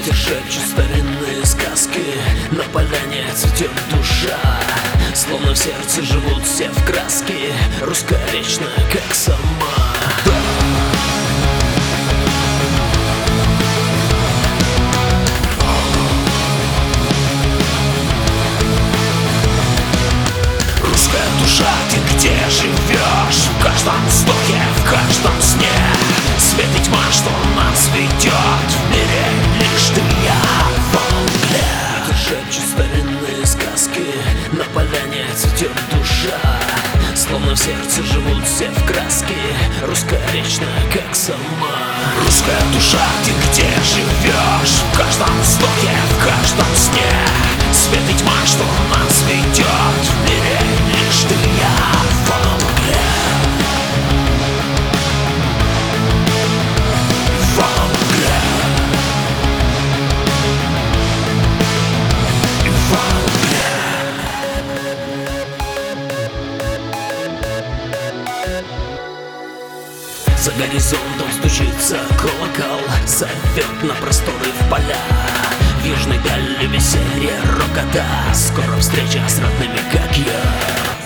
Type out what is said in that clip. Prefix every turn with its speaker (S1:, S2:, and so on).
S1: Ветер шепчет старинные сказки, на поляне цветет душа. Словно в сердце живут все в краске, русская вечная, как сама. Русская душа, ты где живешь? В каждом вздохе, в каждом сне. Свет и тьма, что нас ведет, в мире лишь ты и я во мгле. Ветер шепчет старинные сказки, на поляне цветет душа. Словно в сердце живут все в краске, русская вечная, как сама. Русская душа, ты где живешь? В каждом вздохе, в каждом сне. Свет и тьма, что нас ведет, в мире лишь ты и я во мгле. Во мгле. Во мгле. За горизонтом стучится колокол, зовет на просторы в поля. В южной дали веселье рокота, скоро встреча с родными, как я.